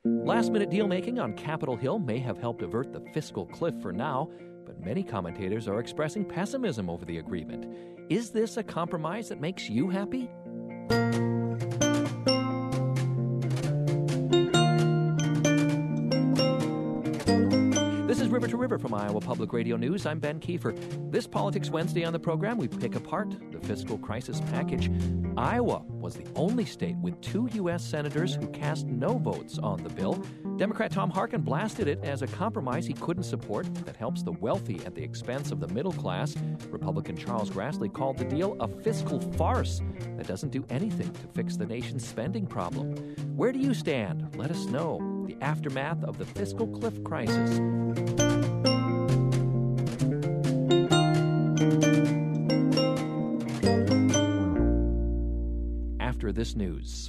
Last-minute deal-making on Capitol Hill may have helped avert the fiscal cliff for now, but many commentators are expressing pessimism over the agreement. Is this a compromise that makes you happy? This is River to River from Iowa Public Radio News. I'm Ben Kiefer. This Politics Wednesday on the program, we pick apart the fiscal crisis package. Iowa was the only state with 2 U.S. senators who cast no votes on the bill. Democrat Tom Harkin blasted it as a compromise he couldn't support that helps the wealthy at the expense of the middle class. Republican Charles Grassley called the deal a fiscal farce that doesn't do anything to fix the nation's spending problem. Where do you stand? Let us know. The aftermath of the fiscal cliff crisis. After this news.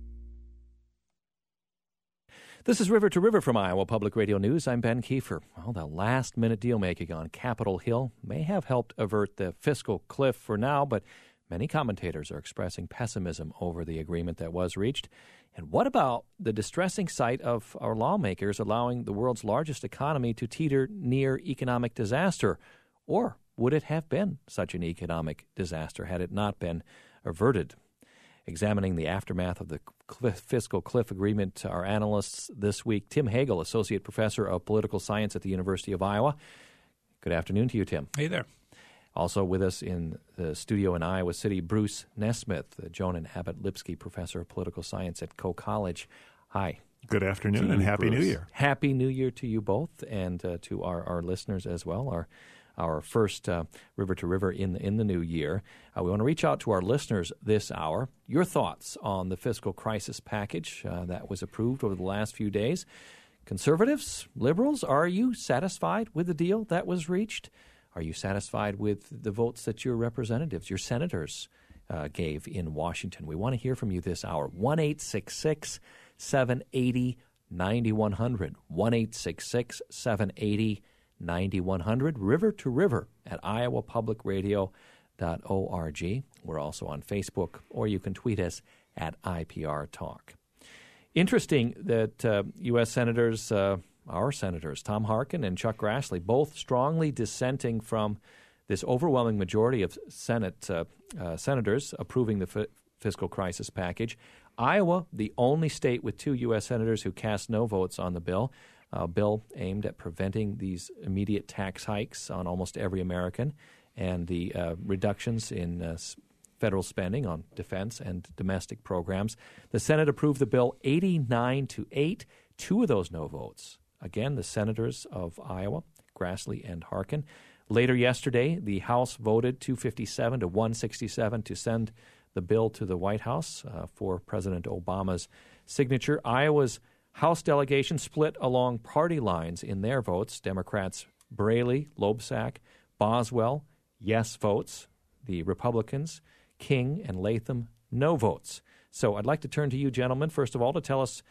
This is River to River from Iowa Public Radio News. I'm Ben Kiefer. Well, the last-minute deal-making on Capitol Hill may have helped avert the fiscal cliff for now, but many commentators are expressing pessimism over the agreement that was reached. And what about the distressing sight of our lawmakers allowing the world's largest economy to teeter near economic disaster? Or would it have been such an economic disaster had it not been averted? Examining the aftermath of the fiscal cliff agreement, our analysts this week, Tim Hagel, Associate Professor of Political Science at the University of Iowa. Good afternoon to you, Tim. Hey there. Also with us in the studio in Iowa City, Bruce Nesmith, the Joan and Abbott Lipsky Professor of Political Science at Coe College. Hi. Good afternoon and Happy New Year. Happy New Year to you both and to our listeners as well, our first River to River in the new year. We want to reach out to our listeners this hour. Your thoughts on the fiscal crisis package that was approved over the last few days. Conservatives, liberals, are you satisfied with the deal that was reached? Are you satisfied with the votes that your representatives, your senators, gave in Washington? We want to hear from you this hour. 1-866-780-9100. 1-866-780-9100. River to River at iowapublicradio.org. We're also on Facebook, or you can tweet us at IPR Talk. Interesting that U.S. senators, our senators, Tom Harkin and Chuck Grassley, both strongly dissenting from this overwhelming majority of Senate senators approving the fiscal crisis package. Iowa, the only state with 2 U.S. senators who cast no votes on the bill. Bill aimed at preventing these immediate tax hikes on almost every American and the reductions in federal spending on defense and domestic programs. The Senate approved the bill 89-8. 2 of those no votes. Again, the senators of Iowa, Grassley and Harkin. Later yesterday, the House voted 257 to 167 to send the bill to the White House for President Obama's signature. Iowa's House delegation split along party lines in their votes. Democrats Braley, Loebsack, Boswell, yes votes. The Republicans, King and Latham, no votes. So I'd like to turn to you, gentlemen, first of all, to tell us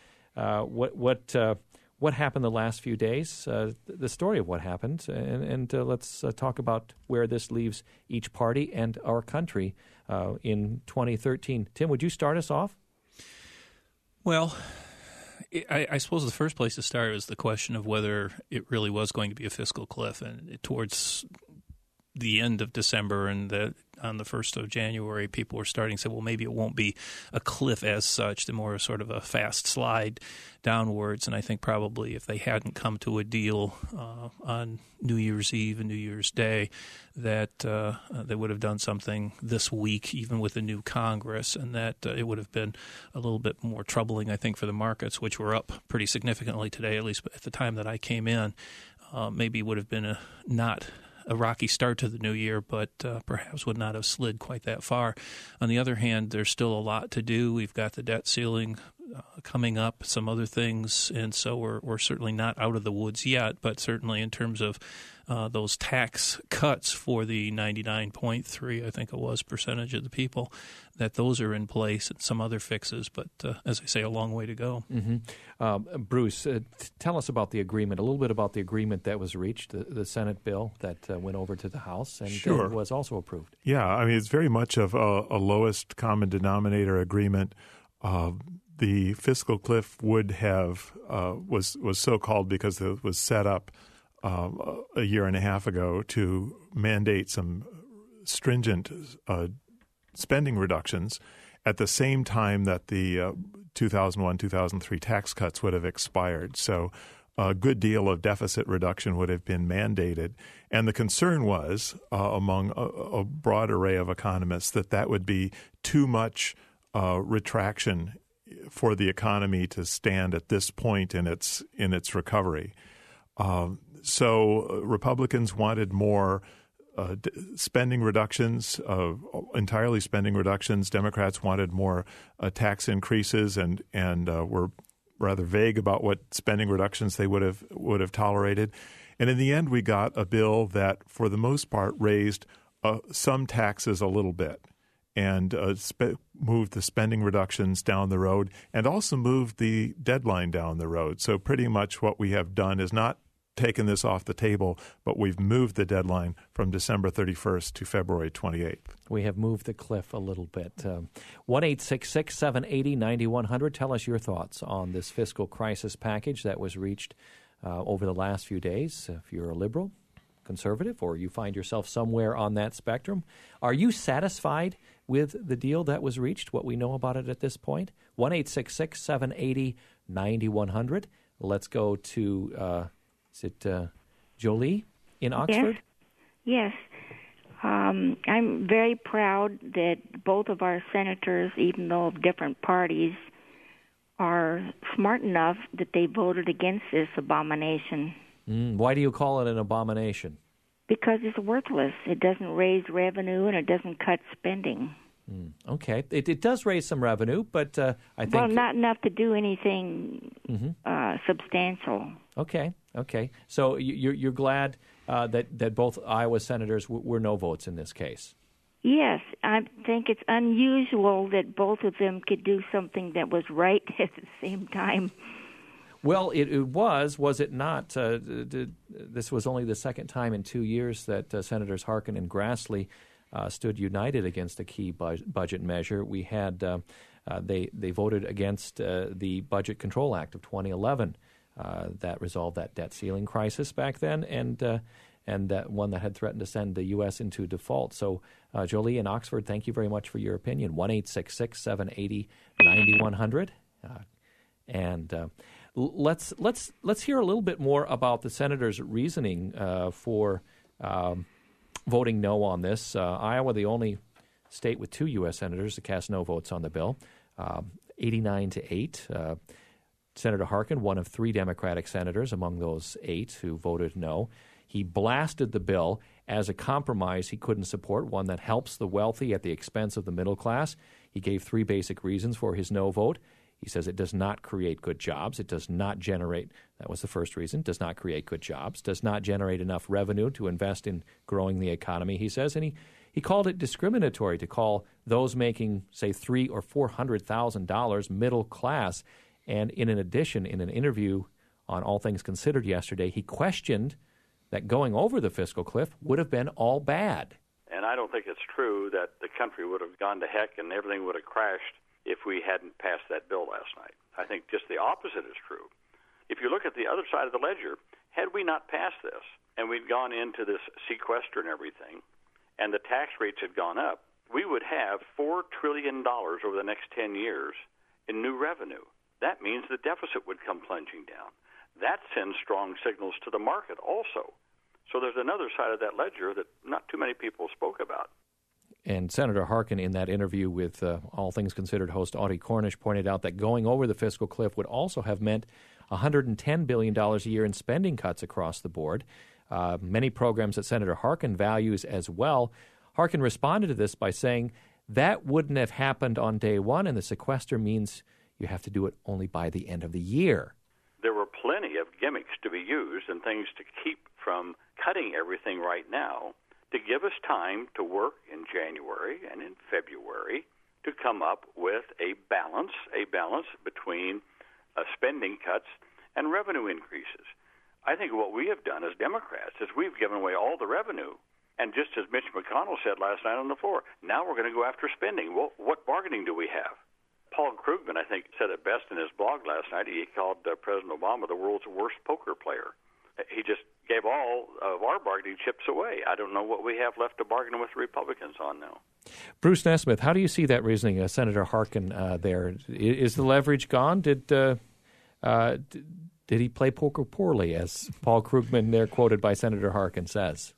what happened the last few days, the story of what happened, and let's talk about where this leaves each party and our country in 2013. Tim, would you start us off? Well, I suppose the first place to start is the question of whether it really was going to be a fiscal cliff. And towards the end of December and on the 1st of January, people were starting to say, well, maybe it won't be a cliff as such, more sort of a fast slide downwards. And I think probably if they hadn't come to a deal on New Year's Eve and New Year's Day, that they would have done something this week, even with the new Congress, and that it would have been a little bit more troubling, I think, for the markets, which were up pretty significantly today, at least at the time that I came in. Maybe would have been not a rocky start to the new year, but perhaps would not have slid quite that far. On the other hand, there's still a lot to do. We've got the debt ceiling coming up, some other things, and so we're certainly not out of the woods yet, but certainly in terms of those tax cuts for the 99.3, I think it was, percentage of the people, that those are in place and some other fixes, but as I say, a long way to go. Mm-hmm. Bruce, tell us about the agreement, a little bit about the agreement that was reached, the Senate bill that went over to the House and Sure. was also approved. Yeah, I mean, it's very much of a lowest common denominator agreement. the fiscal cliff would have was so called because it was set up a year and a half ago to mandate some stringent spending reductions at the same time that the 2001-2003 tax cuts would have expired. So a good deal of deficit reduction would have been mandated. And the concern was, among a broad array of economists, that would be too much retraction for the economy to stand at this point in its recovery. So Republicans wanted more spending reductions, entirely spending reductions. Democrats wanted more tax increases and were rather vague about what spending reductions they would have tolerated. And in the end, we got a bill that, for the most part, raised some taxes a little bit and moved the spending reductions down the road and also moved the deadline down the road. So pretty much what we have done is not taken this off the table, but we've moved the deadline from December 31st to February 28th. We have moved the cliff a little bit. 1-866-780-9100. Tell us your thoughts on this fiscal crisis package that was reached over the last few days. If you're a liberal, conservative, or you find yourself somewhere on that spectrum, are you satisfied with the deal that was reached, what we know about it at this point? 1-866-780-9100. Let's go to... Is it Jolie in Oxford? Yes. I'm very proud that both of our senators, even though of different parties, are smart enough that they voted against this abomination. Why do you call it an abomination? Because it's worthless. It doesn't raise revenue and it doesn't cut spending. Okay. It does raise some revenue, but I think... Well, not enough to do anything substantial. Okay. So you're glad that both Iowa senators were no votes in this case? Yes. I think it's unusual that both of them could do something that was right at the same time. Well, it was it not? This was only the second time in 2 years that Senators Harkin and Grassley stood united against a key budget measure. We had they voted against the Budget Control Act of 2011 that resolved that debt ceiling crisis back then, and that one that had threatened to send the U.S. into default. So, Jolie in Oxford, thank you very much for your opinion. 1-866-780-9100, and let's hear a little bit more about the senators' reasoning for voting no on this. Iowa, the only state with 2 U.S. senators to cast no votes on the bill, 89-8. Senator Harkin, one of 3 Democratic senators among those 8 who voted no. He blasted the bill as a compromise he couldn't support, one that helps the wealthy at the expense of the middle class. He gave 3 basic reasons for his no vote. He says it does not create good jobs. It does not generate, that was the first reason, does not create good jobs, does not generate enough revenue to invest in growing the economy, he says. And he called it discriminatory to call those making, say, $300,000 or $400,000 middle class. And in addition, in an interview on All Things Considered yesterday, he questioned that going over the fiscal cliff would have been all bad. And I don't think it's true that the country would have gone to heck and everything would have crashed if we hadn't passed that bill last night. I think just the opposite is true. If you look at the other side of the ledger, had we not passed this and we'd gone into this sequester and everything, and the tax rates had gone up, we would have $4 trillion over the next 10 years in new revenue. That means the deficit would come plunging down. That sends strong signals to the market also. So there's another side of that ledger that not too many people spoke about. And Senator Harkin, in that interview with All Things Considered host Audie Cornish, pointed out that going over the fiscal cliff would also have meant $110 billion a year in spending cuts across the board, many programs that Senator Harkin values as well. Harkin responded to this by saying that wouldn't have happened on day one, and the sequester means you have to do it only by the end of the year. There were plenty of gimmicks to be used and things to keep from cutting everything right now, to give us time to work in January and in February to come up with a balance between spending cuts and revenue increases. I think what we have done as Democrats is we've given away all the revenue. And just as Mitch McConnell said last night on the floor, now we're going to go after spending. Well, what bargaining do we have? Paul Krugman, I think, said it best in his blog last night. He called President Obama the world's worst poker player. He just gave all of our bargaining chips away. I don't know what we have left to bargain with the Republicans on now. Bruce Nesmith, how do you see that reasoning, Senator Harkin there? Is the leverage gone? Did he play poker poorly, as Paul Krugman there, quoted by Senator Harkin, says?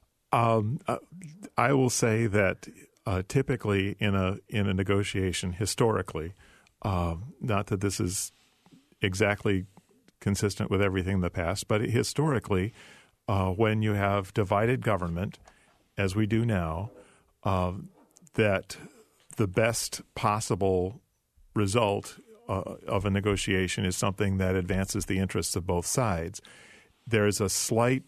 I will say that typically in a negotiation, historically, not that this is exactly consistent with everything in the past, but historically, when you have divided government, as we do now, that the best possible result of a negotiation is something that advances the interests of both sides. There is a slight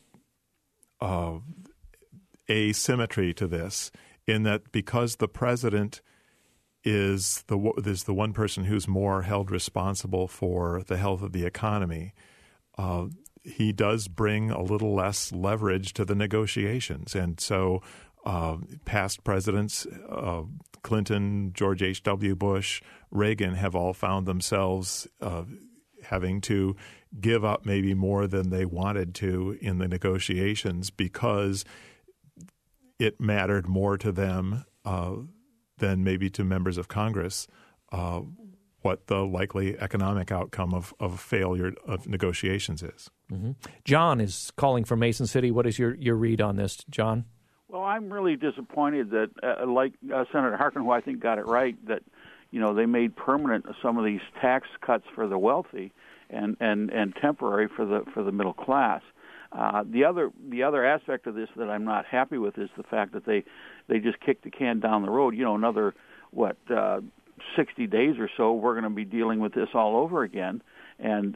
asymmetry to this in that because the president is the one person who's more held responsible for the health of the economy, he does bring a little less leverage to the negotiations. And so past presidents, Clinton, George H.W. Bush, Reagan, have all found themselves having to give up maybe more than they wanted to in the negotiations because it mattered more to them than maybe to members of Congress what the likely economic outcome of failure of negotiations is. Mm-hmm. John is calling from Mason City. What is your read on this, John? Well, I'm really disappointed that, like Senator Harkin, who I think got it right, that they made permanent some of these tax cuts for the wealthy and temporary for the middle class. The other aspect of this that I'm not happy with is the fact that they just kicked the can down the road. Another 60 days or so, we're going to be dealing with this all over again, and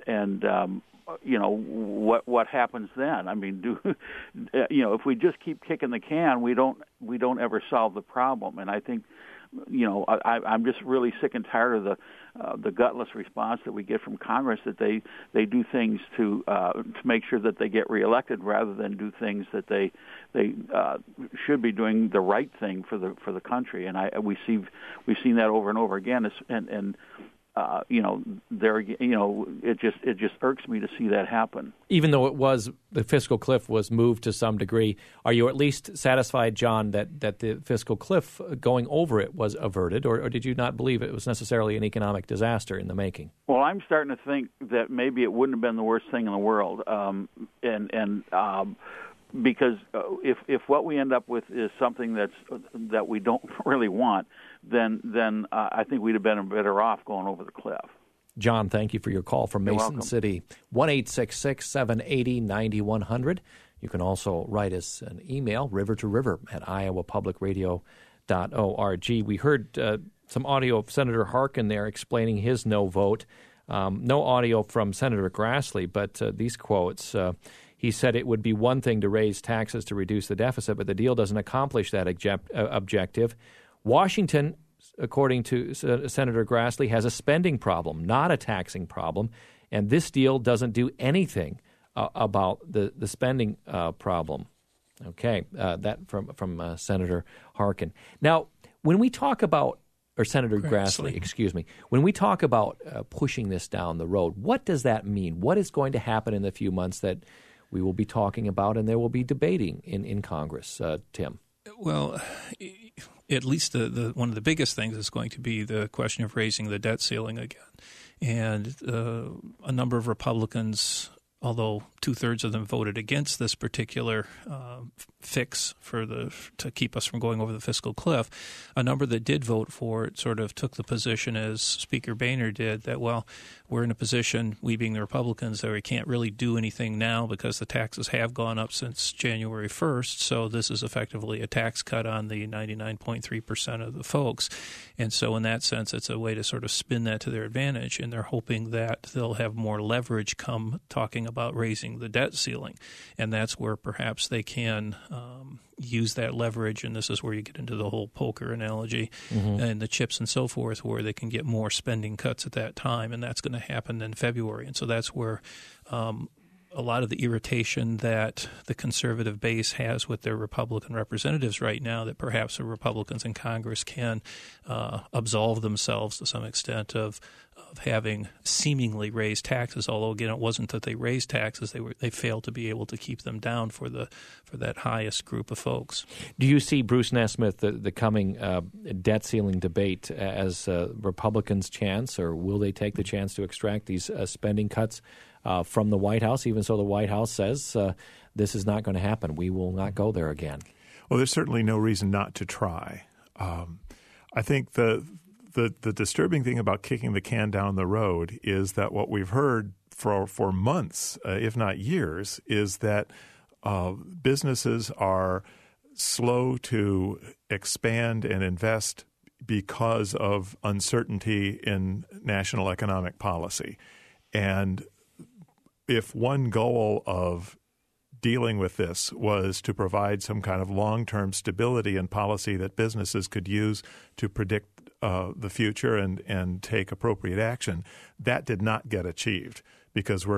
what happens then? I mean, if we just keep kicking the can, we don't ever solve the problem. And I think, I'm just really sick and tired of the gutless response that we get from Congress that they do things to make sure that they get reelected rather than do things that they should be doing the right thing for the country. And we've seen that over and over again. It just irks me to see that happen. Even though the fiscal cliff was moved to some degree, are you at least satisfied, John, that the fiscal cliff going over it was averted, or did you not believe it was necessarily an economic disaster in the making? Well, I'm starting to think that maybe it wouldn't have been the worst thing in the world, because if what we end up with is something that we don't really want, then I think we'd have been better off going over the cliff. John, thank you for your call from Mason City. 1-866-780-9100. You can also write us an email, rivertoriver@iowapublicradio.org. We heard some audio of Senator Harkin there explaining his no vote. No audio from Senator Grassley, but these quotes. He said it would be one thing to raise taxes to reduce the deficit, but the deal doesn't accomplish that objective. Washington, according to Senator Grassley, has a spending problem, not a taxing problem, and this deal doesn't do anything about the spending problem. Okay, that from Senator Harkin. Now, when we talk about, or Senator Grassley, excuse me, when we talk about pushing this down the road, what does that mean? What is going to happen in the few months that we will be talking about and there will be debating in Congress, Tim? Well, at least the one of the biggest things is going to be the question of raising the debt ceiling again. And a number of Republicans, although 2/3 of them voted against this particular fix to keep us from going over the fiscal cliff, a number that did vote for it sort of took the position, as Speaker Boehner did, that, well, we're in a position, we being the Republicans, that we can't really do anything now because the taxes have gone up since January 1st, so this is effectively a tax cut on the 99.3% of the folks. And so in that sense, it's a way to sort of spin that to their advantage, and they're hoping that they'll have more leverage come talking about raising the debt ceiling. And that's where perhaps they can use that leverage, and this is where you get into the whole poker analogy and the chips and so forth, where they can get more spending cuts at that time, and that's going to happen in February. And so that's where a lot of the irritation that the conservative base has with their Republican representatives right now, that perhaps the Republicans in Congress can absolve themselves to some extent of having seemingly raised taxes. Although again, it wasn't that they raised taxes; they failed to be able to keep them down for that highest group of folks. Do you see, Bruce Nesmith, the coming debt ceiling debate as Republicans' chance, or will they take the chance to extract these spending cuts from the White House, even so the White House says this is not going to happen? We will not go there again. Well, there's certainly no reason not to try. I think the disturbing thing about kicking the can down the road is that what we've heard for months, if not years, is that businesses are slow to expand and invest because of uncertainty in national economic policy. And if one goal of dealing with this was to provide some kind of long-term stability in policy that businesses could use to predict the future and take appropriate action, that did not get achieved because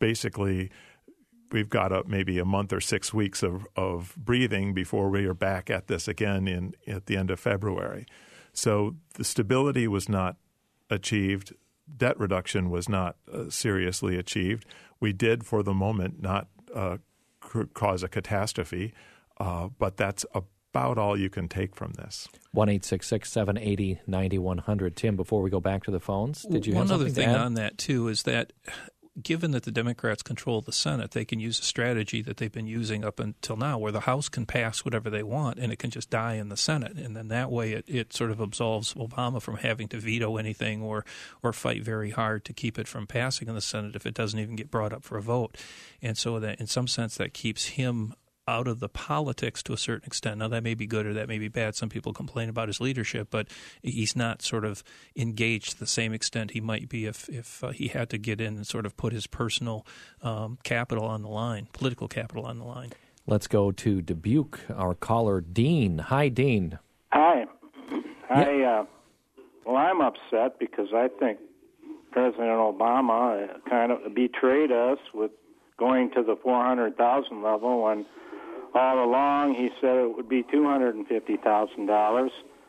we've got maybe a month or 6 weeks of breathing before we are back at this again at the end of February. So the stability was not achieved. Debt reduction was not seriously achieved. We did, for the moment, not cause a catastrophe, but that's about all you can take from this. 1-866-780-9100. Tim, before we go back to the phones, did you have something to add? One other thing on that, too, is that given that the Democrats control the Senate, they can use a strategy that they've been using up until now where the House can pass whatever they want and it can just die in the Senate. And then that way it sort of absolves Obama from having to veto anything or fight very hard to keep it from passing in the Senate if it doesn't even get brought up for a vote. And so that in some sense that keeps him out of the politics to a certain extent. Now, that may be good or that may be bad. Some people complain about his leadership, but he's not sort of engaged to the same extent he might be if he had to get in and sort of put his personal capital on the line, political capital on the line. Let's go to Dubuque, our caller, Dean. Hi, Dean. Hi. Yeah. Well, I'm upset because I think President Obama kind of betrayed us with going to the 400,000 level when all along he said it would be $250,000.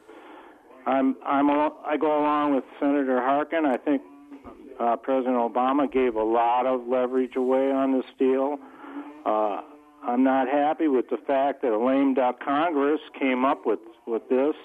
I go along with Senator Harkin. I think President Obama gave a lot of leverage away on this deal. I'm not happy with the fact that a lame duck Congress came up with this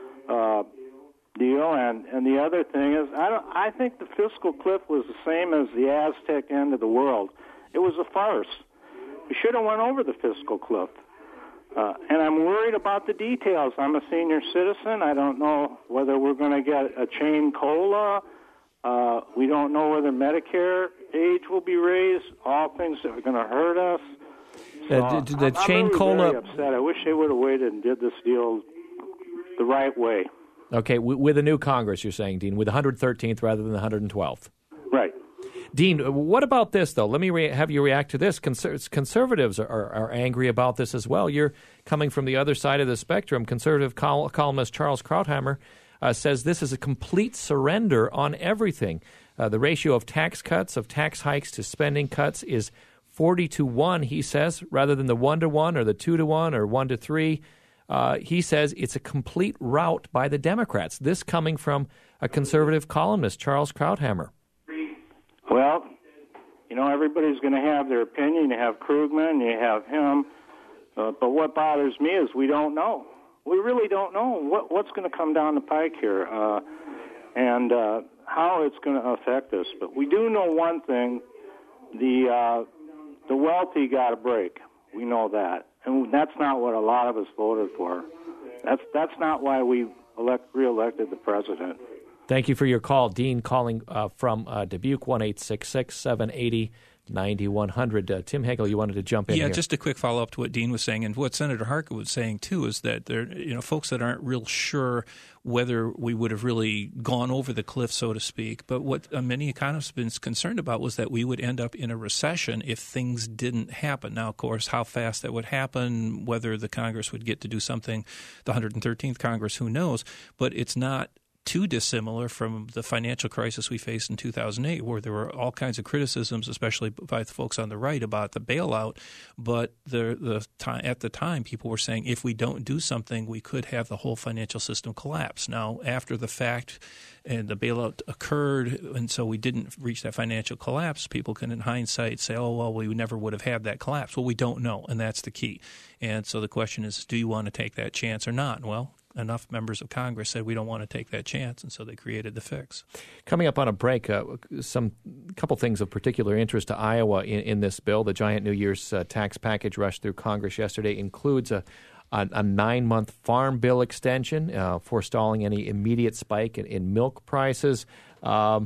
deal. And the other thing is, I think the fiscal cliff was the same as the Aztec end of the world. It was a farce. We should have went over the fiscal cliff. And I'm worried about the details. I'm a senior citizen. I don't know whether we're going to get a chain COLA. We don't know whether Medicare age will be raised, all things that are going to hurt us. So I'm chain really COLA. very upset. I wish they would have waited and did this deal the right way. Okay, with a new Congress, you're saying, Dean, with the 113th rather than the 112th. Right. Dean, what about this, though? Let me have you react to this. Conservatives are angry about this as well. You're coming from the other side of the spectrum. Conservative columnist Charles Krauthammer says this is a complete surrender on everything. The ratio of tax cuts, of tax hikes to spending cuts is 40-1, he says, rather than the 1-1 or the 2-1 or 1-3. He says it's a complete rout by the Democrats. This coming from a conservative columnist, Charles Krauthammer. Well, everybody's going to have their opinion. You have Krugman, you have him. But what bothers me is we don't know. We really don't know what's going to come down the pike here and how it's going to affect us. But we do know one thing. The wealthy got a break. We know that. And that's not what a lot of us voted for. That's not why we reelected the president. Thank you for your call. Dean calling from Dubuque, 1-866-780-9100. Tim Hagel, you wanted to jump in here. Yeah, just a quick follow-up to what Dean was saying. And what Senator Harkin was saying, too, is that there, folks that aren't real sure whether we would have really gone over the cliff, so to speak. But what many economists have been concerned about was that we would end up in a recession if things didn't happen. Now, of course, how fast that would happen, whether the Congress would get to do something, the 113th Congress, who knows. But it's not too dissimilar from the financial crisis we faced in 2008, where there were all kinds of criticisms, especially by the folks on the right, about the bailout. But at the time, people were saying if we don't do something, we could have the whole financial system collapse. Now, after the fact, and the bailout occurred, and so we didn't reach that financial collapse, people can, in hindsight, say, oh, well, we never would have had that collapse. Well, we don't know, and that's the key. And so the question is, do you want to take that chance or not? Well, enough members of Congress said we don't want to take that chance, and so they created the fix. Coming up on a break, couple things of particular interest to Iowa in this bill. The giant New Year's tax package rushed through Congress yesterday includes a 9-month farm bill extension, forestalling any immediate spike in milk prices. What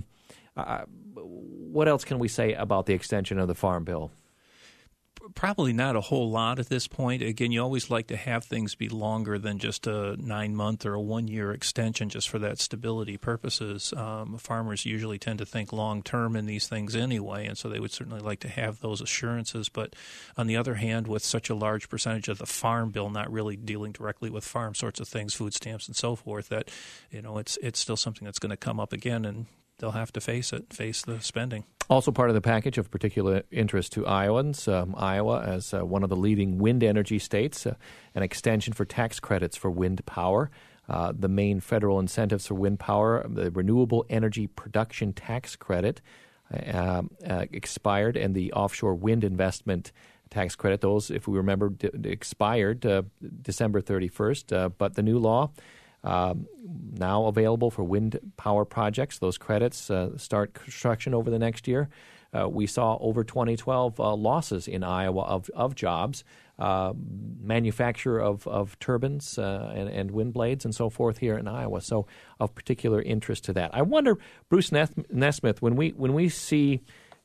else can we say about the extension of the farm bill? Probably not a whole lot at this point. Again, you always like to have things be longer than just a 9-month or a 1-year extension just for that stability purposes. Farmers usually tend to think long-term in these things anyway, and so they would certainly like to have those assurances. But on the other hand, with such a large percentage of the farm bill not really dealing directly with farm sorts of things, food stamps and so forth, that it's still something that's going to come up again, and they'll have to face the spending. Also part of the package of particular interest to Iowans, Iowa as one of the leading wind energy states, an extension for tax credits for wind power. The main federal incentives for wind power, the Renewable Energy Production Tax Credit, expired, and the Offshore Wind Investment Tax Credit, those, if we remember, expired December 31st. But the new law now available for wind power projects. Those credits start construction over the next year. We saw over 2012 losses in Iowa of jobs, manufacture of turbines and wind blades and so forth here in Iowa. So of particular interest to that. I wonder, Bruce Nesmith, when we see,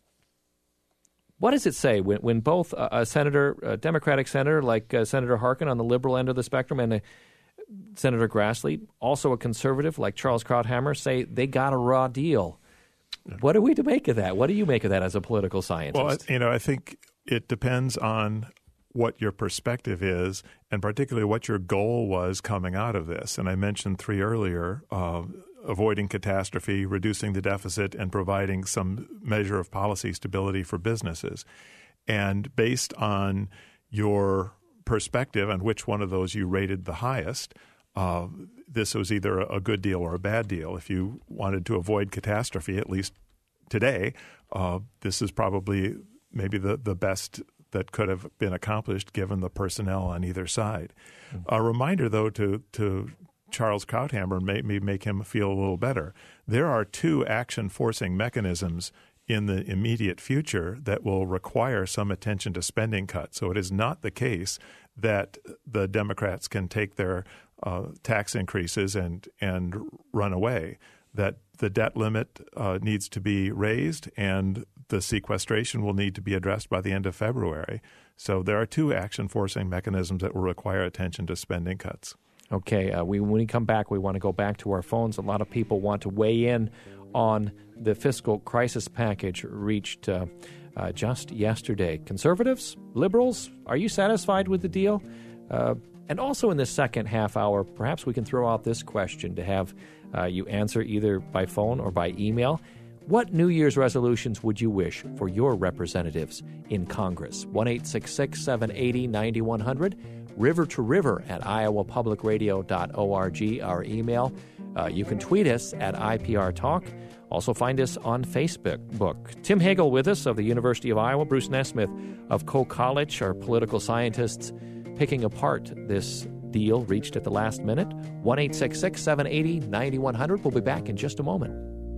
what does it say when both a Democratic senator like Senator Harkin on the liberal end of the spectrum and Senator Grassley, also a conservative like Charles Krauthammer, say they got a raw deal? What are we to make of that? What do you make of that as a political scientist? Well, I think it depends on what your perspective is, and particularly what your goal was coming out of this. And I mentioned 3 earlier, avoiding catastrophe, reducing the deficit, and providing some measure of policy stability for businesses. And based on your perspective on which one of those you rated the highest, this was either a good deal or a bad deal. If you wanted to avoid catastrophe, at least today, this is probably maybe the best that could have been accomplished given the personnel on either side. Mm-hmm. A reminder, though, to Charles Krauthammer, make him feel a little better. There are 2 action-forcing mechanisms in the immediate future that will require some attention to spending cuts. So it is not the case that the Democrats can take their tax increases and run away, that the debt limit needs to be raised and the sequestration will need to be addressed by the end of February. So there are 2 action-forcing mechanisms that will require attention to spending cuts. Okay. When we come back, we want to go back to our phones. A lot of people want to weigh in on the fiscal crisis package reached just yesterday. Conservatives, liberals, are you satisfied with the deal? And also in this second half hour, perhaps we can throw out this question to have you answer either by phone or by email. What New Year's resolutions would you wish for your representatives in Congress? 1-866-780-9100, river to river at iowapublicradio.org, our email. You can tweet us at IPR Talk. Also find us on Facebook. Tim Hagel with us of the University of Iowa, Bruce Nesmith of Coe College, our political scientists picking apart this deal reached at the last minute. 1-866-780-9100. We'll be back in just a moment.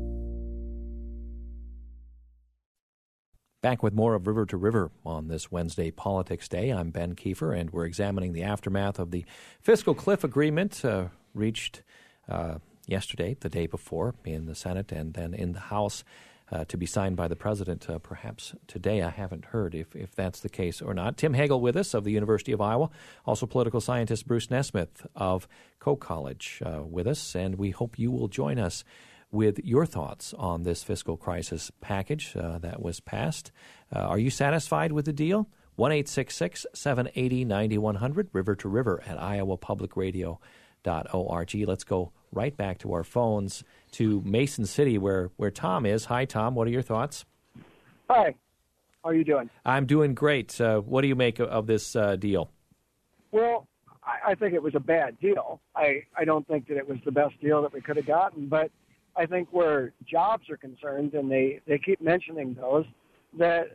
Back with more of River to River on this Wednesday Politics Day. I'm Ben Kiefer, and we're examining the aftermath of the fiscal cliff agreement reached yesterday, the day before, in the Senate and then in the House to be signed by the President perhaps today. I haven't heard if that's the case or not. Tim Hagel with us of the University of Iowa, also political scientist Bruce Nesmith of Coe College with us, and we hope you will join us with your thoughts on this fiscal crisis package that was passed. Are you satisfied with the deal? 1-866-780-9100, river to river at iowapublicradio.org. Let's go right back to our phones to Mason City, where Tom is. Hi, Tom. What are your thoughts? Hi. How are you doing? I'm doing great. What do you make of this deal? Well, I think it was a bad deal. I don't think that it was the best deal that we could have gotten, but I think where jobs are concerned, and they keep mentioning those, that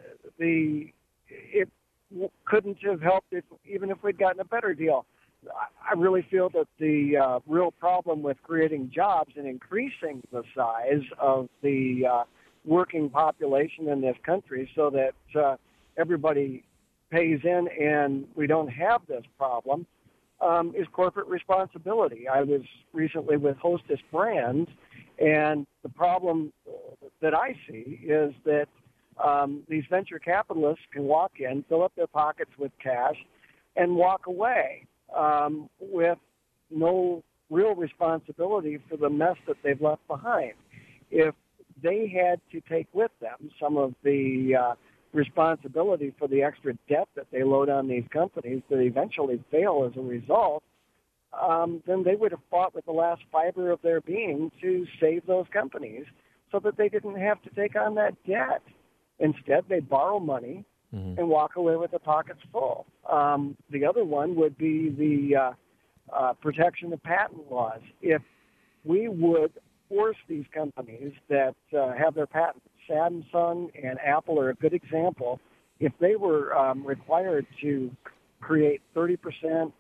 it couldn't have helped even if we'd gotten a better deal. I really feel that the real problem with creating jobs and increasing the size of the working population in this country so that everybody pays in and we don't have this problem is corporate responsibility. I was recently with Hostess Brands, and the problem that I see is that these venture capitalists can walk in, fill up their pockets with cash, and walk away with no real responsibility for the mess that they've left behind. If they had to take with them some of the responsibility for the extra debt that they load on these companies that eventually fail as a result, then they would have fought with the last fiber of their being to save those companies so that they didn't have to take on that debt. Instead, they borrow money and walk away with their pockets full. The other one would be the protection of patent laws. If we would force these companies that have their patents, Samsung and Apple are a good example, if they were required to create 30%,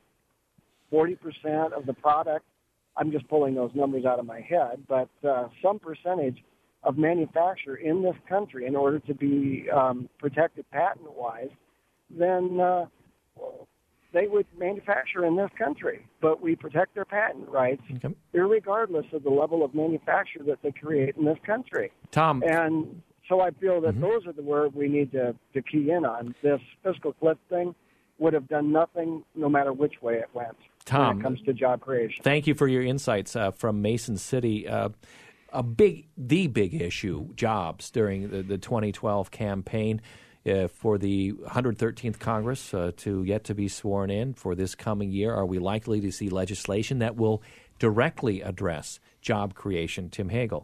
40% of the product, I'm just pulling those numbers out of my head, but some percentage of manufacture in this country in order to be protected patent-wise, then they would manufacture in this country. But we protect their patent rights irregardless of the level of manufacture that they create in this country. Tom. And so I feel that those are the words we need to key in on. This fiscal cliff thing would have done nothing no matter which way it went Tom, when it comes to job creation. Thank you for your insights from Mason City. The big issue, jobs, during the 2012 campaign for the 113th Congress to yet to be sworn in for this coming year. Are we likely to see legislation that will directly address job creation? Tim Hagel.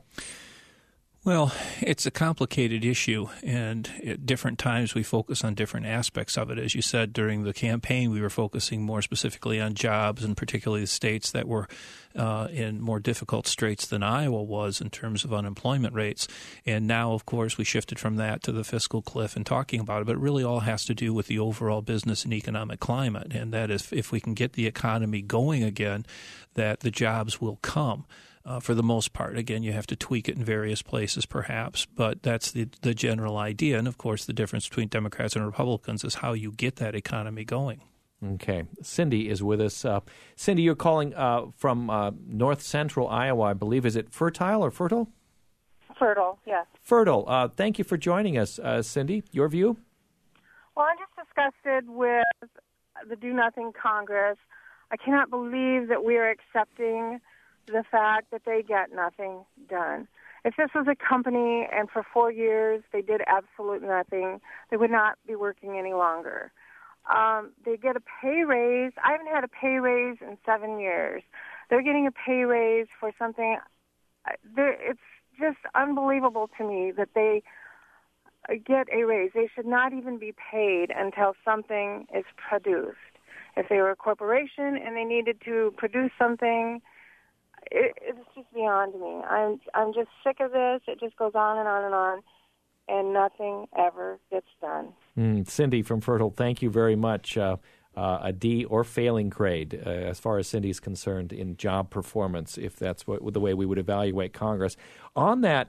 Well, it's a complicated issue, and at different times we focus on different aspects of it. As you said, during the campaign, we were focusing more specifically on jobs, and particularly the states that were in more difficult straits than Iowa was in terms of unemployment rates. And now, of course, we shifted from that to the fiscal cliff and talking about it. But it really all has to do with the overall business and economic climate, and that is if we can get the economy going again, that the jobs will come. For the most part. Again, you have to tweak it in various places perhaps, but that's the general idea. And, of course, the difference between Democrats and Republicans is how you get that economy going. Okay. Cindy is with us. Cindy, you're calling from north central Iowa, I believe. Is it Fertile or Fertile? Fertile, yes. Fertile. Thank you for joining us, Cindy. Your view? Well, I'm just disgusted with the Do-Nothing Congress. I cannot believe that we are accepting the fact that they get nothing done. If this was a company and for 4 years they did absolutely nothing, they would not be working any longer. They get a pay raise. I haven't had a pay raise in 7 years. They're getting a pay raise for something. It's just unbelievable to me that they get a raise. They should not even be paid until something is produced. If they were a corporation and they needed to produce something, it's just beyond me. I'm just sick of this. It just goes on and on and on, and nothing ever gets done. Cindy from Fertile, thank you very much. A D or failing grade as far as Cindy's concerned in job performance, if that's the way we would evaluate Congress. On that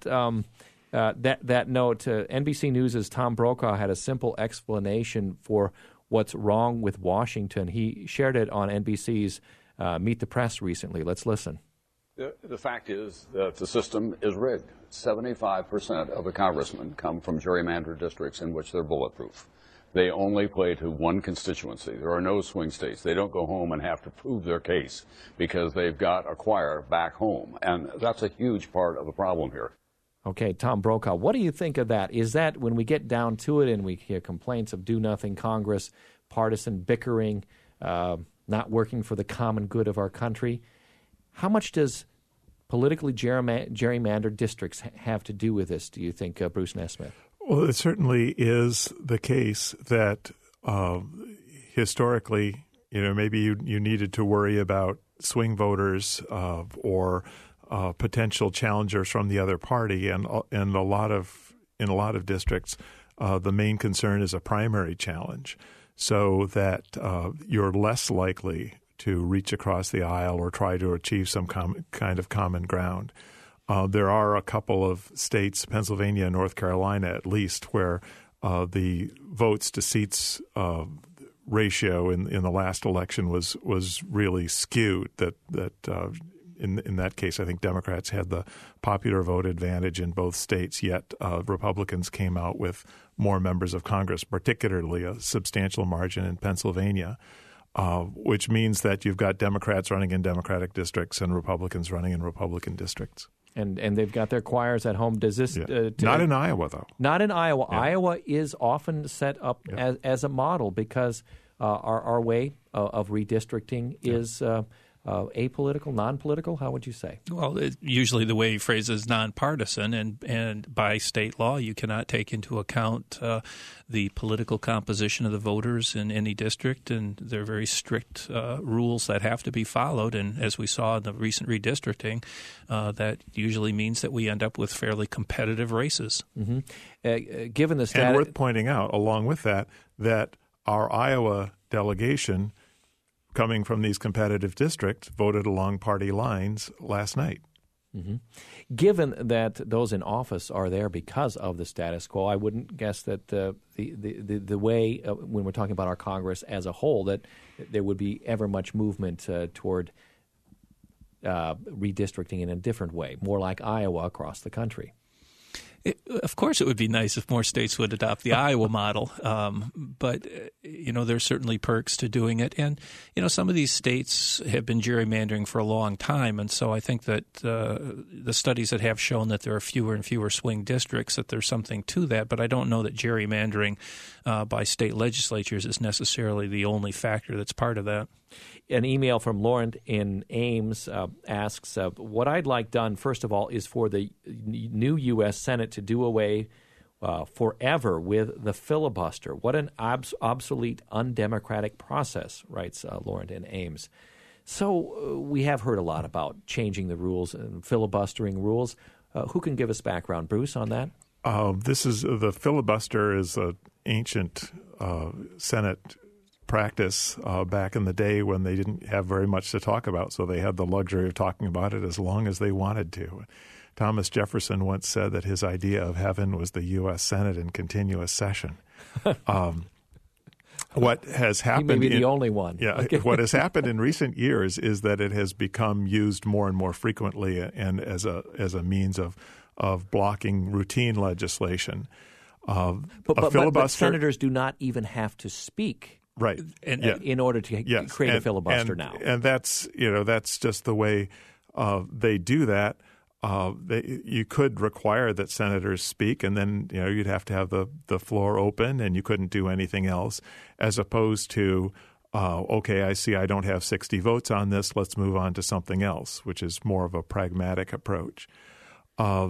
that note, NBC News' Tom Brokaw had a simple explanation for what's wrong with Washington. He shared it on NBC's Meet the Press recently. Let's listen. The fact is that the system is rigged. 75% of the congressmen come from gerrymandered districts in which they're bulletproof. They only play to one constituency. There are no swing states. They don't go home and have to prove their case because they've got a choir back home. And that's a huge part of the problem here. Okay, Tom Brokaw, what do you think of that? Is that when we get down to it and we hear complaints of do-nothing Congress, partisan bickering, not working for the common good of our country, how much does politically gerrymandered districts have to do with this, do you think, Bruce Nesmith? Well, it certainly is the case that historically, maybe you needed to worry about swing voters or potential challengers from the other party, and in a lot of districts, the main concern is a primary challenge, so that you're less likely to reach across the aisle or try to achieve some kind of common ground. There are a couple of states, Pennsylvania and North Carolina at least, where the votes to seats ratio in the last election was really skewed. In that case, I think Democrats had the popular vote advantage in both states, yet Republicans came out with more members of Congress, particularly a substantial margin in Pennsylvania. Which means that you've got Democrats running in Democratic districts and Republicans running in Republican districts. And they've got their choirs at home. Does this not in Iowa, though? Not in Iowa. Yeah. Iowa is often set up as a model because our way of redistricting is apolitical, non-political? How would you say? Well, usually the way you phrase it is nonpartisan, and by state law, you cannot take into account the political composition of the voters in any district, and there are very strict rules that have to be followed. And as we saw in the recent redistricting, that usually means that we end up with fairly competitive races. Mm-hmm. Given the status, and worth pointing out, along with that our Iowa delegation, coming from these competitive districts, voted along party lines last night. Mm-hmm. Given that those in office are there because of the status quo, I wouldn't guess that the way when we're talking about our Congress as a whole, that there would be ever much movement toward redistricting in a different way, more like Iowa across the country. Of course, it would be nice if more states would adopt the Iowa model, but there's certainly perks to doing it. And some of these states have been gerrymandering for a long time, and so I think that the studies that have shown that there are fewer and fewer swing districts, that there's something to that. But I don't know that gerrymandering by state legislatures is necessarily the only factor that's part of that. An email from Lauren in Ames asks, what I'd like done, first of all, is for the new U.S. Senate to do away forever with the filibuster. What an obsolete, undemocratic process, writes Lauren in Ames. So we have heard a lot about changing the rules and filibustering rules. Who can give us background, Bruce, on that? The filibuster is an ancient Senate practice back in the day when they didn't have very much to talk about, so they had the luxury of talking about it as long as they wanted to. Thomas Jefferson once said that his idea of heaven was the U.S. Senate in continuous session. What has happened? He may be the only one. Yeah. What has happened in recent years is that it has become used more and more frequently and as a means of blocking routine legislation. But senators do not even have to speak. Right, in order to create a filibuster now, and that's just the way they do that. You could require that senators speak, and then you'd have to have the floor open, and you couldn't do anything else. As opposed to, okay, I see I don't have 60 votes on this. Let's move on to something else, which is more of a pragmatic approach. I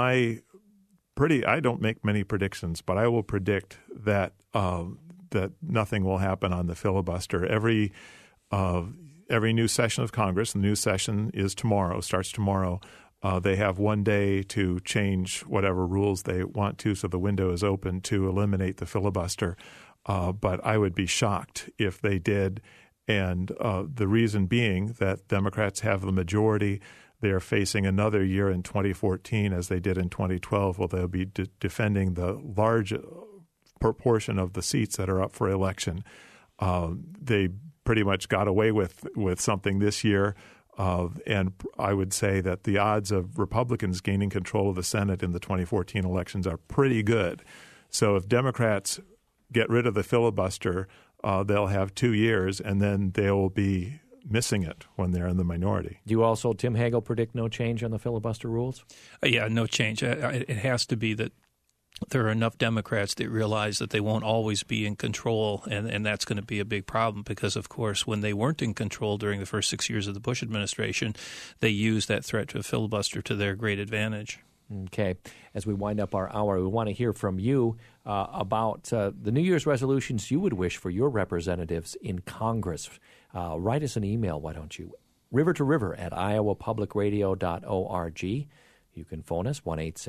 don't make many predictions, but I will predict that nothing will happen on the filibuster. Every new session of Congress, the new session starts tomorrow. They have one day to change whatever rules they want to, so the window is open to eliminate the filibuster. But I would be shocked if they did, and the reason being that Democrats have the majority. They are facing another year in 2014 as they did in 2012, where they'll be defending the large proportion of the seats that are up for election. They pretty much got away with something this year, and I would say that the odds of Republicans gaining control of the Senate in the 2014 elections are pretty good. So if Democrats get rid of the filibuster, they'll have 2 years, and then they'll be missing it when they're in the minority. Do you also, Tim Hagel, predict no change on the filibuster rules? Yeah, no change. It has to be that there are enough Democrats that realize that they won't always be in control, and that's going to be a big problem because, of course, when they weren't in control during the first 6 years of the Bush administration, they used that threat to a filibuster to their great advantage. Okay. As we wind up our hour, we want to hear from you about the New Year's resolutions you would wish for your representatives in Congress. Write us an email, why don't you? rivertoriver@iowapublicradio.org. You can phone us,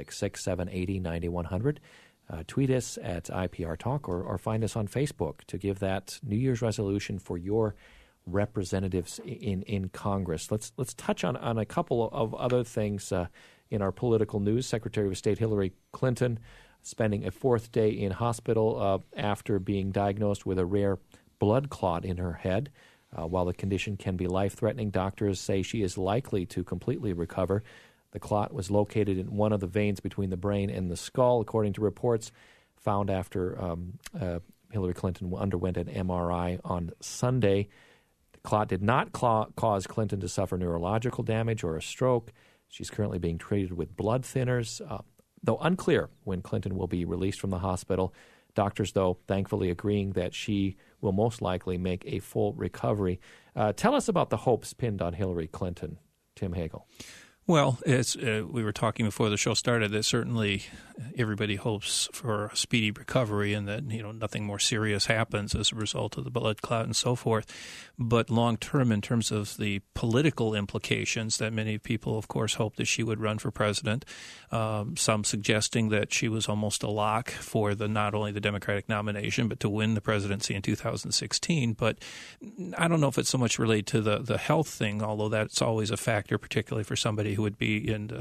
1-866-780-9100. Tweet us at IPR Talk or find us on Facebook to give that New Year's resolution for your representatives in Congress. Let's touch on a couple of other things in our political news. Secretary of State Hillary Clinton spending a fourth day in hospital after being diagnosed with a rare blood clot in her head. While the condition can be life-threatening, doctors say she is likely to completely recover. The clot was located in one of the veins between the brain and the skull, according to reports found after Hillary Clinton underwent an MRI on Sunday. The clot did not cause Clinton to suffer neurological damage or a stroke. She's currently being treated with blood thinners, though unclear when Clinton will be released from the hospital. Doctors, though, thankfully agreeing that she will most likely make a full recovery. Tell us about the hopes pinned on Hillary Clinton, Tim Hagel. Well, as we were talking before the show started, that certainly everybody hopes for a speedy recovery and that nothing more serious happens as a result of the blood clot and so forth. But long term, in terms of the political implications, that many people, of course, hope that she would run for president. Some suggesting that she was almost a lock for not only the Democratic nomination but to win the presidency in 2016. But I don't know if it's so much related to the health thing, although that's always a factor, particularly for somebody who would be in,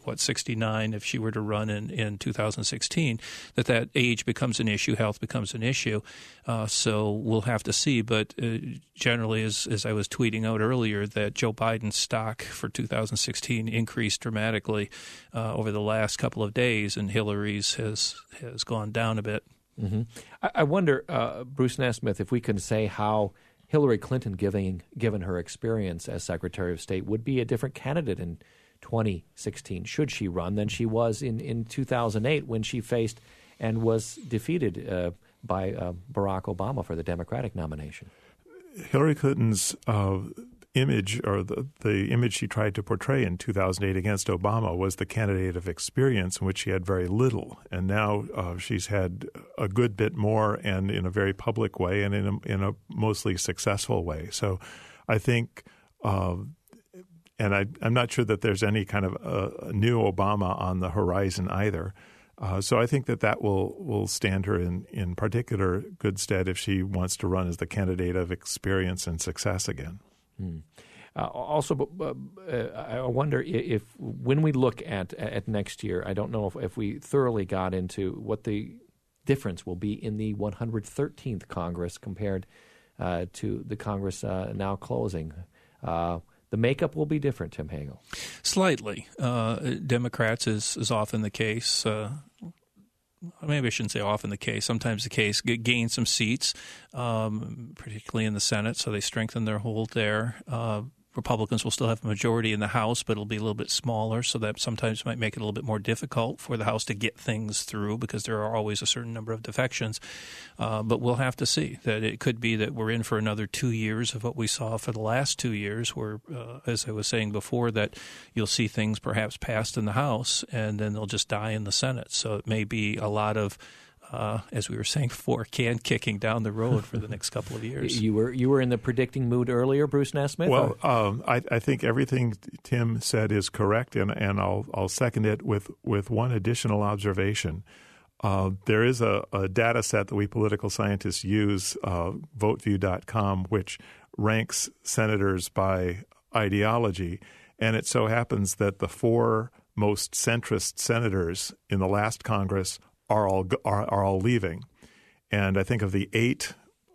69 if she were to run in 2016, that age becomes an issue, health becomes an issue. So we'll have to see. But generally, as I was tweeting out earlier, that Joe Biden's stock for 2016 increased dramatically over the last couple of days, and Hillary's has gone down a bit. Mm-hmm. I wonder, Bruce Nesmith, if we can say how Hillary Clinton, given her experience as Secretary of State, would be a different candidate in 2016, should she run, than she was in 2008 when she faced and was defeated by Barack Obama for the Democratic nomination. Hillary Clinton's image, or the image she tried to portray in 2008 against Obama, was the candidate of experience, in which she had very little. And now she's had a good bit more, and in a very public way, and in a mostly successful way. So I think and I'm not sure that there's any kind of a new Obama on the horizon either. So I think that will stand her in particular good stead if she wants to run as the candidate of experience and success again. Also, I wonder if when we look at next year, I don't know if we thoroughly got into what the difference will be in the 113th Congress compared to the Congress now closing. The makeup will be different, Tim Hagel. Slightly. Democrats is often the case. Maybe I shouldn't say often the case. Sometimes the case gain some seats, particularly in the Senate, so they strengthen their hold there. Republicans will still have a majority in the House, but it'll be a little bit smaller, so that sometimes might make it a little bit more difficult for the House to get things through because there are always a certain number of defections. But we'll have to see. That it could be that we're in for another 2 years of what we saw for the last 2 years where, as I was saying before, that you'll see things perhaps passed in the House and then they'll just die in the Senate. So it may be a lot of as we were saying before, can kicking down the road for the next couple of years. You were in the predicting mood earlier, Bruce Nesmith? Well, I think everything Tim said is correct, and I'll second it with one additional observation. There is a data set that we political scientists use, voteview.com, which ranks senators by ideology, and it so happens that the 4 most centrist senators in the last Congress are all leaving. And I think of the 8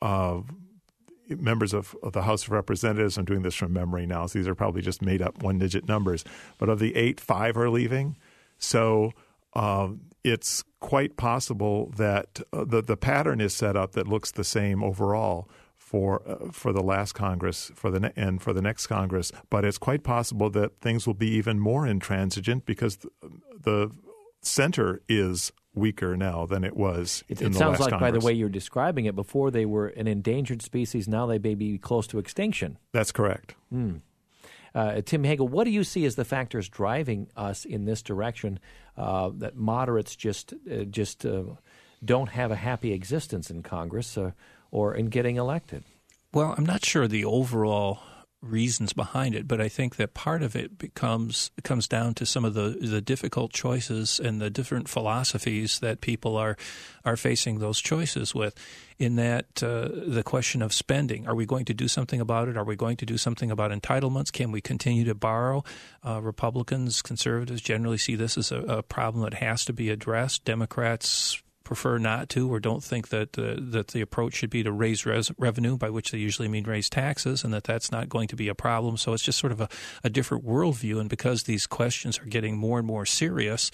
members of the House of Representatives, I'm doing this from memory now, so these are probably just made up one-digit numbers, but of the 8, 5 are leaving. So it's quite possible that the pattern is set up that looks the same overall for the last Congress and for the next Congress, but it's quite possible that things will be even more intransigent because the center is weaker now than it was in the last Congress. It sounds like, by the way you're describing it, before they were an endangered species, now they may be close to extinction. That's correct. Tim Hagel, what do you see as the factors driving us in this direction, that moderates just don't have a happy existence in Congress or in getting elected? Well, I'm not sure the overall reasons behind it, but I think that part of it comes down to some of the difficult choices and the different philosophies that people are facing those choices with. In that the question of spending, are we going to do something about it? Are we going to do something about entitlements? Can we continue to borrow? Republicans, conservatives generally see this as a problem that has to be addressed. Democrats prefer not to, or don't think that the approach should be to raise revenue, by which they usually mean raise taxes, and that's not going to be a problem. So it's just sort of a different worldview. And because these questions are getting more and more serious,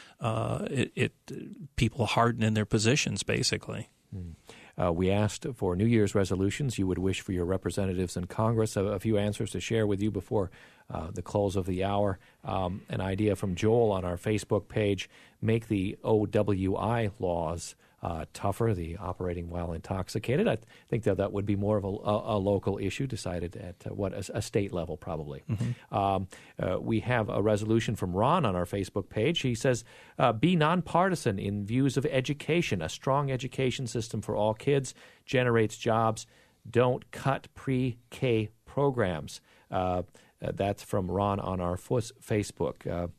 people harden in their positions, basically. We asked for New Year's resolutions you would wish for your representatives in Congress. A few answers to share with you before the close of the hour. An idea from Joel on our Facebook page: make the OWI laws tougher, the operating while intoxicated. I think that would be more of a local issue, decided at a state level probably. We have a resolution from Ron on our Facebook page. He says, be nonpartisan in views of education. A strong education system for all kids generates jobs. Don't cut pre-K programs. That's from Ron on our Facebook.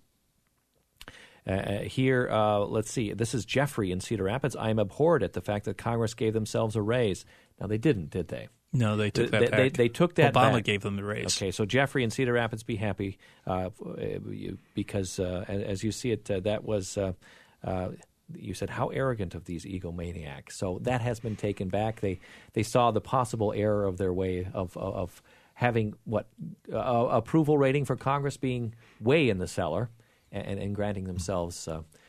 Here, let's see. This is Jeffrey in Cedar Rapids. I'm abhorred at the fact that Congress gave themselves a raise. Now, they didn't, did they? No, they took that back. They took that back. Obama gave them the raise. Okay, so Jeffrey in Cedar Rapids, be happy because, as you see it, that was you said, how arrogant of these egomaniacs. So that has been taken back. They saw the possible error of their way of having approval rating for Congress being way in the cellar, and granting themselves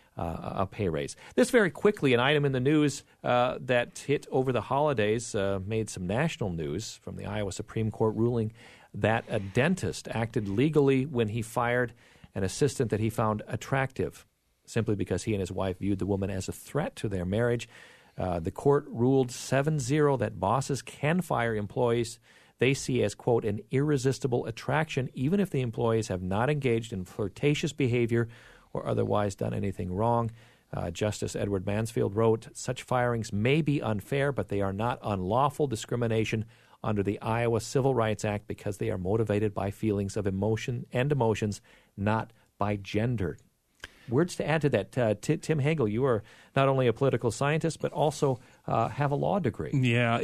a pay raise. This very quickly, an item in the news that hit over the holidays made some national news from the Iowa Supreme Court ruling that a dentist acted legally when he fired an assistant that he found attractive, simply because he and his wife viewed the woman as a threat to their marriage. The court ruled 7-0 that bosses can fire employees they see as, quote, an irresistible attraction, even if the employees have not engaged in flirtatious behavior or otherwise done anything wrong. Justice Edward Mansfield wrote, such firings may be unfair, but they are not unlawful discrimination under the Iowa Civil Rights Act because they are motivated by feelings of emotion and emotions, not by gender. Words to add to that. Tim Hagel, you are not only a political scientist, but also have a law degree. Yeah,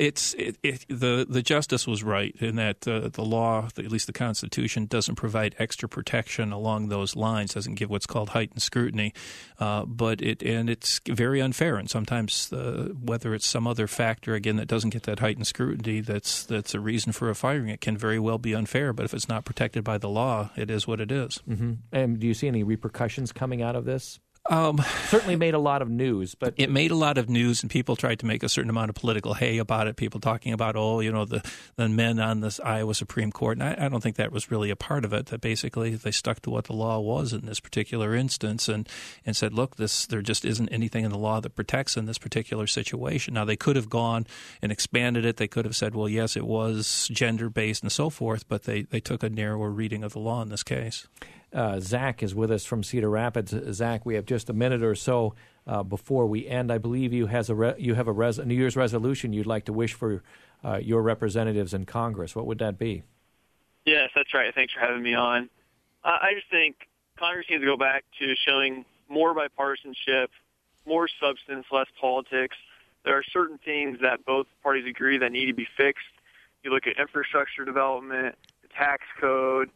the justice was right in that the law, at least the Constitution, doesn't provide extra protection along those lines, doesn't give what's called heightened scrutiny, but it's very unfair. And sometimes whether it's some other factor, again, that doesn't get that heightened scrutiny, that's a reason for a firing. It can very well be unfair, but if it's not protected by the law, it is what it is. Mm-hmm. And do you see any repercussions coming out of this? Certainly made a lot of news, but it made a lot of news, and people tried to make a certain amount of political hay about it. People talking about, the men on this Iowa Supreme Court, and I don't think that was really a part of it. That basically they stuck to what the law was in this particular instance, and said, look, there just isn't anything in the law that protects in this particular situation. Now they could have gone and expanded it. They could have said, well, yes, it was gender based and so forth, but they took a narrower reading of the law in this case. Zach is with us from Cedar Rapids. Zach, we have just a minute or so before we end. I believe you have a New Year's resolution you'd like to wish for your representatives in Congress. What would that be? Yes, that's right. Thanks for having me on. I just think Congress needs to go back to showing more bipartisanship, more substance, less politics. There are certain things that both parties agree that need to be fixed. You look at infrastructure development, the tax code,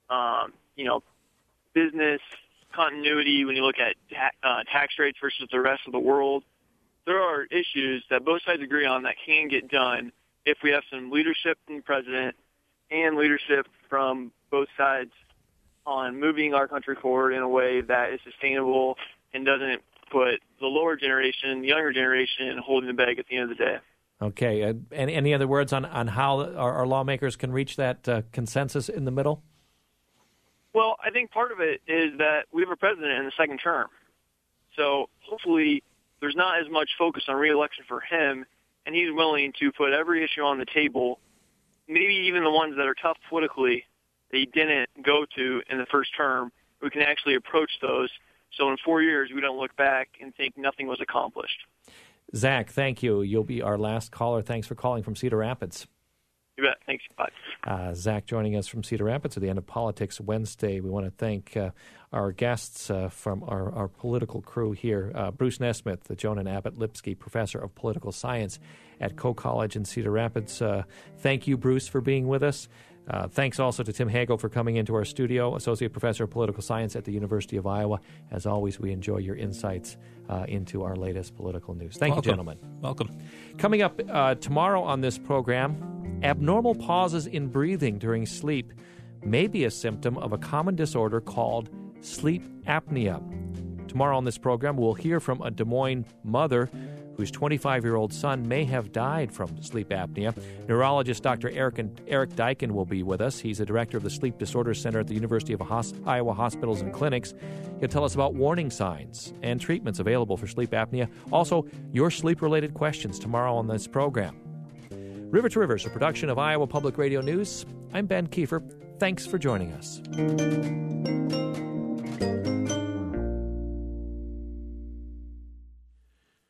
business continuity, when you look at tax rates versus the rest of the world. There are issues that both sides agree on that can get done if we have some leadership from the president and leadership from both sides on moving our country forward in a way that is sustainable and doesn't put the lower generation, the younger generation, holding the bag at the end of the day. Okay. And any other words on how our lawmakers can reach that consensus in the middle? Well, I think part of it is that we have a president in the second term. So hopefully there's not as much focus on re-election for him, and he's willing to put every issue on the table, maybe even the ones that are tough politically that he didn't go to in the first term. We can actually approach those. So in 4 years, we don't look back and think nothing was accomplished. Zach, thank you. You'll be our last caller. Thanks for calling from Cedar Rapids. You bet. Thanks. Bye. Zach joining us from Cedar Rapids at the end of Politics Wednesday. We want to thank our guests from our political crew here. Bruce Nesmith, the Joan and Abbott Lipsky Professor of Political Science at Coe College in Cedar Rapids. Thank you, Bruce, for being with us. Thanks also to Tim Hagel for coming into our studio, Associate Professor of Political Science at the University of Iowa. As always, we enjoy your insights into our latest political news. Thank you, gentlemen. Welcome. Coming up tomorrow on this program, abnormal pauses in breathing during sleep may be a symptom of a common disorder called sleep apnea. Tomorrow on this program, we'll hear from a Des Moines mother whose 25-year-old son may have died from sleep apnea. Neurologist Dr. Eric Dyken will be with us. He's the director of the Sleep Disorders Center at the University of Iowa Hospitals and Clinics. He'll tell us about warning signs and treatments available for sleep apnea. Also, your sleep-related questions tomorrow on this program. River to Rivers, a production of Iowa Public Radio News. I'm Ben Kiefer. Thanks for joining us.